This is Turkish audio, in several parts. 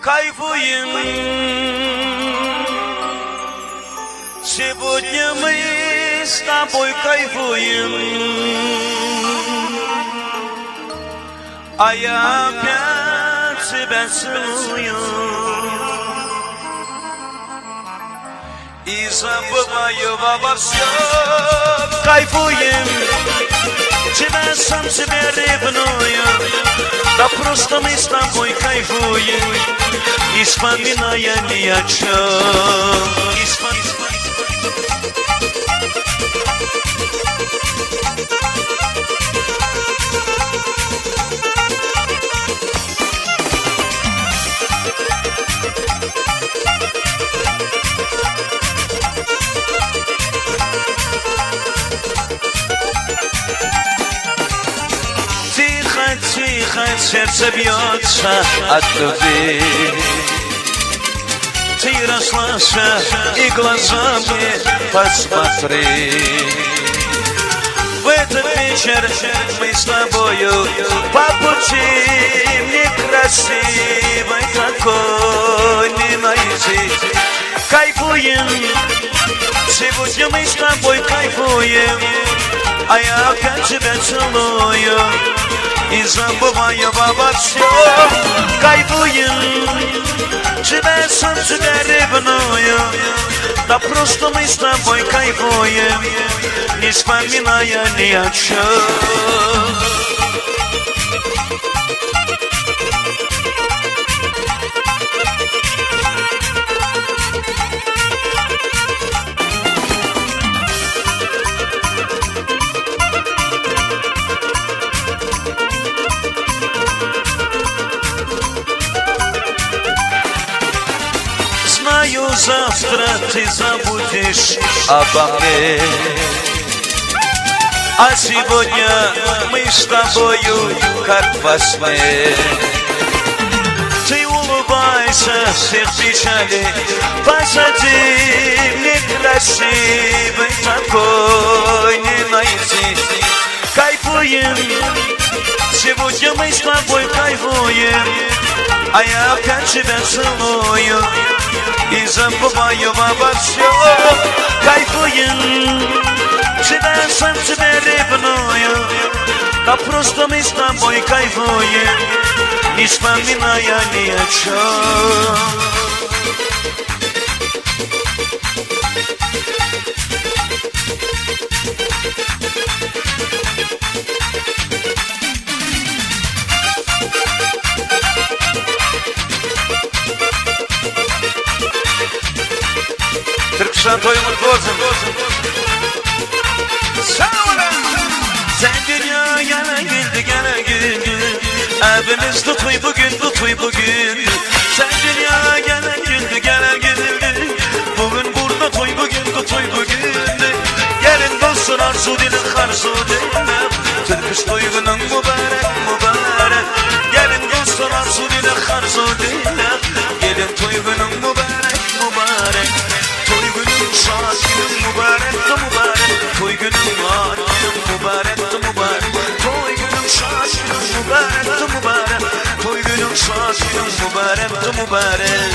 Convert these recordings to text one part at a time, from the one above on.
кайфуем. Сегодня мы с тобой кайфуем, а я опять тебя целую и забываю обо всем. Кайфуем, тебя сам себе ревную, да просто мы с тобой кайфуем, не вспоминая ни о чем. Тихо сердце бьется от любви. Ты расслабься и глазами посмотри. В этот вечер мы с тобою по пути некрасивой такой не найти. Кайфуем, сегодня мы с тобой кайфуем, а я опять тебя целую и забываю обо всем. Кайфуем, тебя сам себя ревную, да просто мы с тобой кайфуем, не вспоминая ни о чем. Знаю, завтра ты забудешь обо мне, а сегодня мы с тобою как во сне. Ты улыбайся, всех печалей позади, некрасивый такой не найти. Кайфуем, сегодня мы с тобой кайфуем, а я опять тебя целую и забываю обо всем. Кайфуем, тебя сам себя ревную, да просто мы с тобой кайфуем, не вспоминая ни о чем. Türkşan toyumuz bozun. Sağ sen dünya gene güldü. Evimiz tutuy bugün. Sen dünya gene güldü. Bugün burada toy bugün. Gelin dostlar arzu dilin harzu dilin. Türküş toygunun mübarek. Gelin dostlar arzu dilin harzu dilin. Gelin toygunun mübarek. Şad günün mübarek, toy günün var mübarek. Toy günün şad günün mübarek, toy günün şad günün mübarek.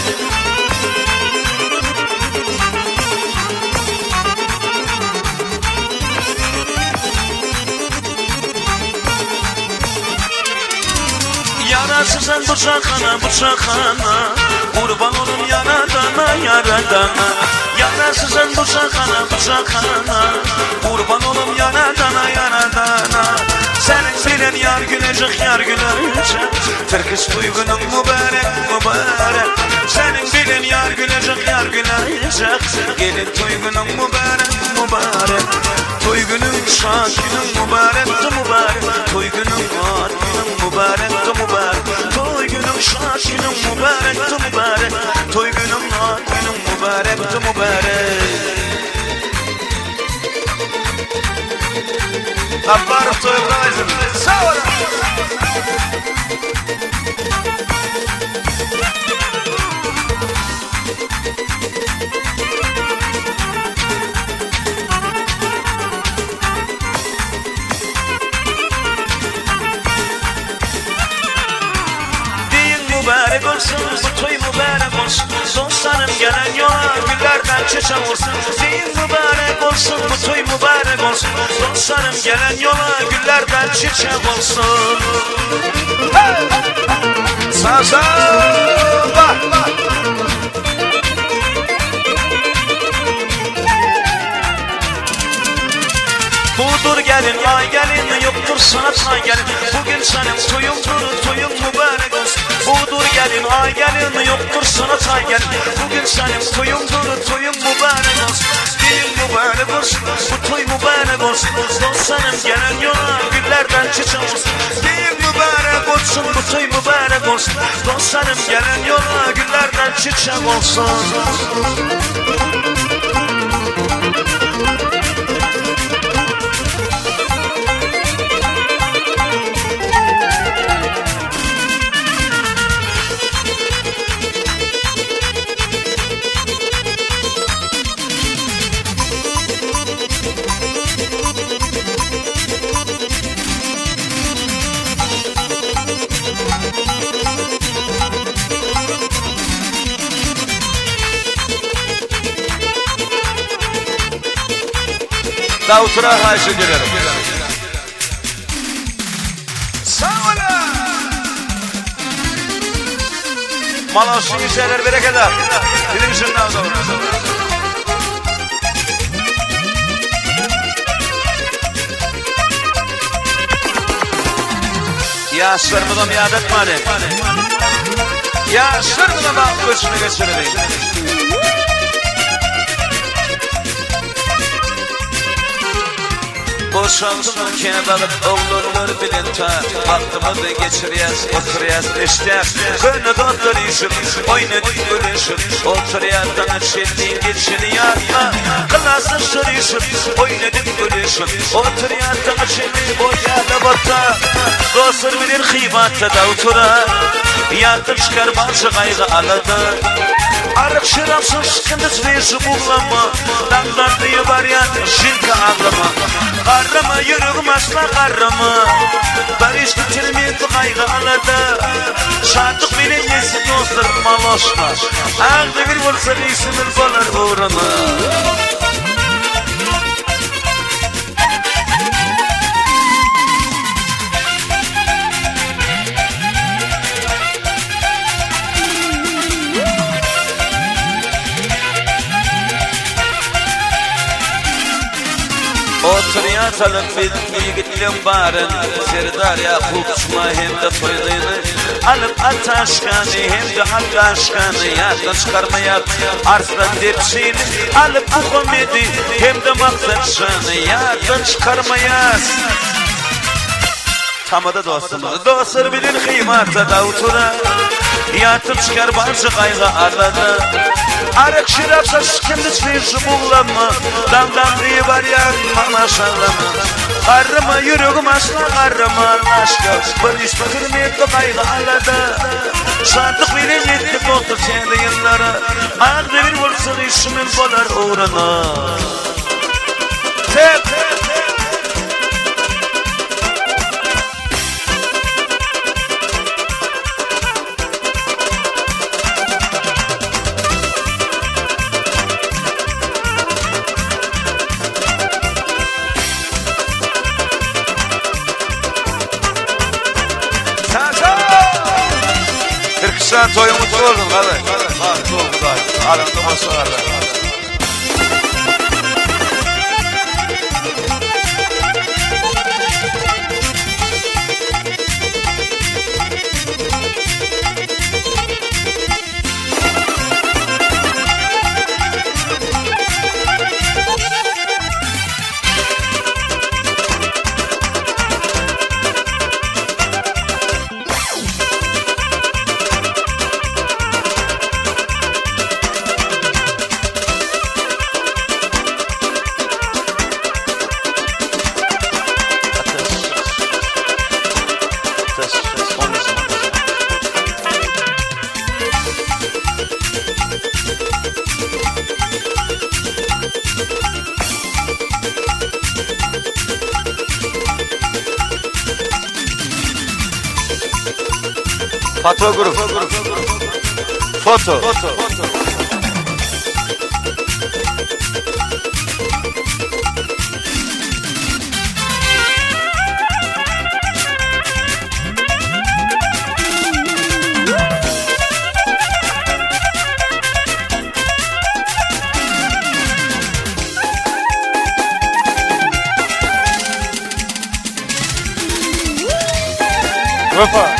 Yarasızan bıçakana, kurban olun yaradana. Yarasızan bıçakana, kurban olun yaradana. Senin bilen yar gülecek. Türküş duygunun mübarek. Senin bilen yar gülecek. Gelin duygunun mübarek. Toy günün şad günün mübarek. Toy günün var günün mübarek. Toy günün şad günün mübarek. Toy günün var günün mübarek. Abbarıp toy brazil. Sağ olun. mübarek olsun. gelen yola güllerden çiçek olsun. Zihin mübarek olsun, bu toy mübarek olsun. Dostlarım gelen yola güllerden çiçek olsun. Hey! Sağ sağ bak. Budur gelin ay gelin, yoktur sanat ay gelin. Bugün senin toyundur, toyun mübarek olsun. Budur gelin ay gelin, yoktur sanat ay gelin. Bugün senin toyundur, toyun mübarek olsun. Düğün mübarek olsun, bu toy mübarek olsun. Dostlarım gelen yola güllerden çiçek olsun. Düğün mübarek olsun, bu toy mübarek olsun. Dostlarım gelen yola güllerden çiçek olsun. Davut'a karşı gelirim. Sağ olun. Malos iyi şeyler bereketler. Dilim şundan sonra. Ya sırmıdan iade etmedi. Ya sırmıdan da kuşunu geçirdi. Boşansın kenalıp oğlurlar bilinta. Vaktimi de geçiriyaz, oturuyaz işte. Könlü doktor işim, oynadık ölüşüm. Oturuyazdan çeldiğin geçini yapma. Kılasın sürüşüm, oynadık ölüşüm. Oturuyazdan çeldiğin boyada batta. Dostur bilir kıymatta da otura. Yatıp çıkar bazı kaygı aladı. Arık şırapsın sıkıntı verisi buğlama. Damdan diye var ya şirka ağlama. Karrama yürüğüm asla karrama. Barış bitirmeydi kaygı aladı. Şartık bile yesin dostlarım maloşma. Ağda bir olsa ismin balar uğruna. Otur yatalım bilgitlim barın. Serdar Yakup Çuma hem de toyluydu. Alıp at aşkanı hem de halk aşkanı. Yardan çıkarmayat arslan depsini. Alıp bu komedi hem de maksat şanı. Yardan çıkarmayat. Tamada dostumuz dostlar bilir kıymata da otura. Yatıp çıkar bazı kaygı aladı. Arık şırapsa sıkıntı verisi buğlama. Damdan diye var ya bana sallama. Karrıma yürüğüm asla karrıma aşka. Barış bitirmeyip kaygı aladı. Sadık bilir yetti doktor kendi yıllara. Ağda bir olsun ismin bolar uğruna. Tep sen toyu mutlu oldun kardeş. Mutlu oldun kardeş. Aramda masa kardeş. Foto grup. Foto. Öpa.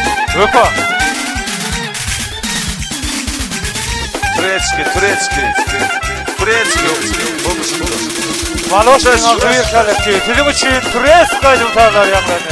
Турецкий. Малошин ağzıyı kelepçeyi. Bizim için Turesk kaydım tarlar yanlarına.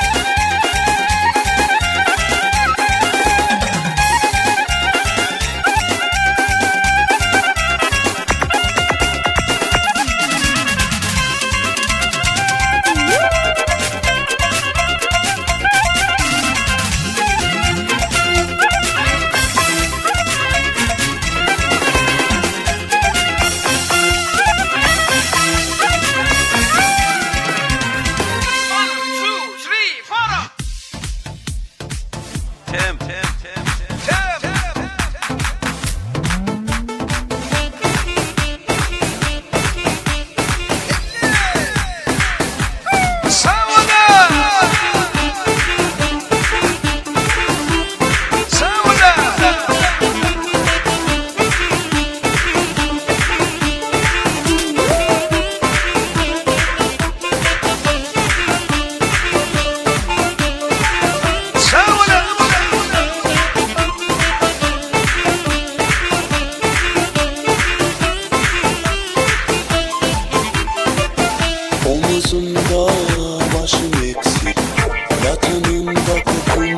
Omuzumda başım eksik, yatanımda kokum.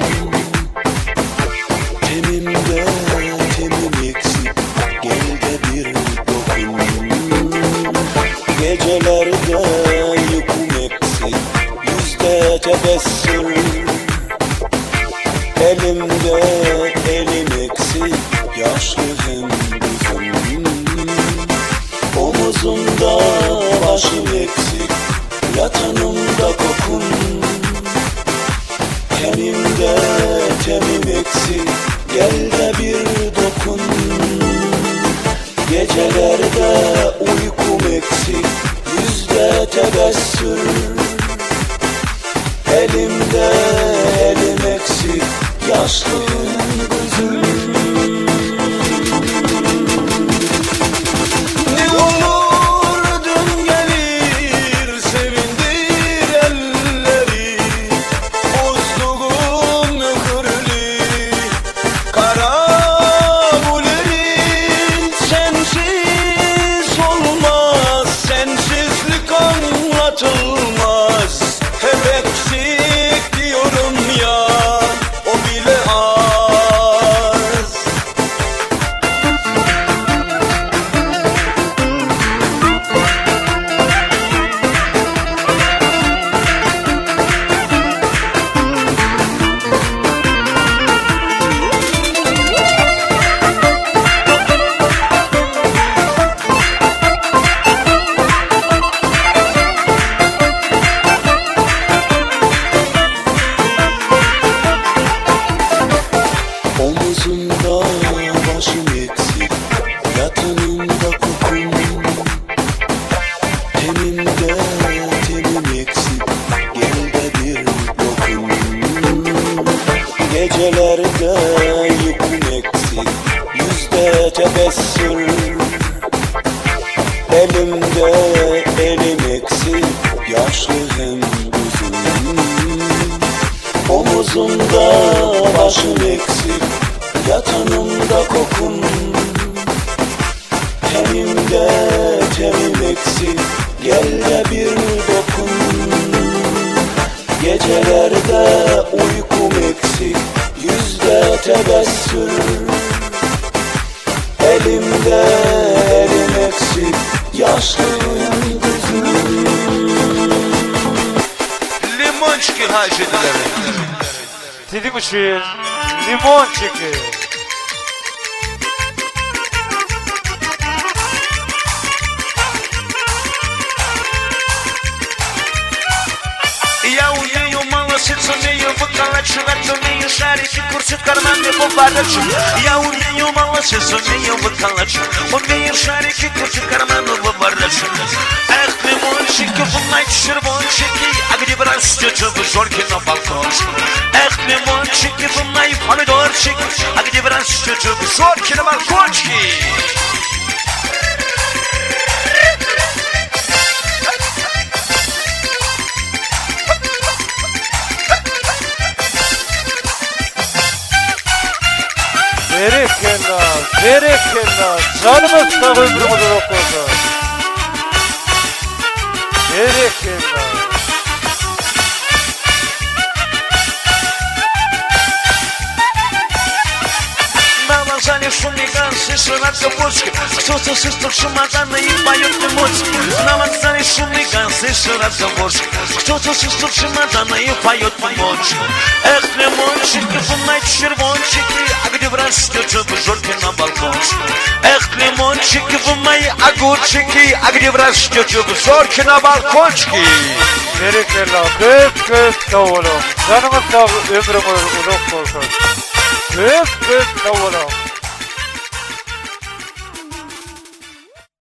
Tenimde temim eksik, gel de bir dokun. Gecelerde uykum eksik, yüzde tebessüm. Elimde elim eksik, yaşlı hem gözüm. Omuzumda başım eksik, yatanımda kokun. Tenimde temim eksik, gel de bir dokun. Gecelerde uykum eksik, yüzde tebessüm. Elimde elim eksik, yaşlıyım gözüm. Ne olur dön gelir, sevindir elleri. Bozduğum kırlı kara bulerin. Sensiz olmaz, sensizlik anlatılmaz. Hep eksik diyorum ya, o bile az. Omuzumda başım eksik, yatanımda kokum. Tenimde temim eksik, gel de bir dokun. Gecelerde uykum eksik, yüzde tebessüm. Elimde elim eksik, yaşlı hem gözüm. Omuzumda başım eksik, yatanımda kokum. Tenimde temim eksik, gel de bir dokun. Gecelerde uykum eksik, yüzde tebessüm. Elimde elim eksik, yaşlıyım gözüm. Limonçki hacedileri. Bizim için limon çeki. Я умею малоситься, умею выколачивать, умею шарить и курсить карманы бумажечек. Я умею малоситься, умею выколачивать, умею шарить и курсить карманы бумажечек. Эх, лимончики, бумать червончики, а где растете вы жорки на балкончике? Эх, лимончики, бумай помидорчики, а где растете вы жорки на балкончике? Berekella, canımız sağ ömrümüz uzak olsun. Berekella. Зали шумиган, слышат кабочки. Кто-то слышит шумагана и поет эмоции. На вокзале шумиган, слышат кабочки. Кто-то слышит шумагана и поет эмоции. Эх, лимончики, вы мои червончики, а где врастет жорки на балкончике? Эх, лимончики, вы мои огурчики, а где врастет жорки на балкончике? Berekella, köp sağ olun. Canımız sağ ömrümüz uzak olsun. Köp sağ olun.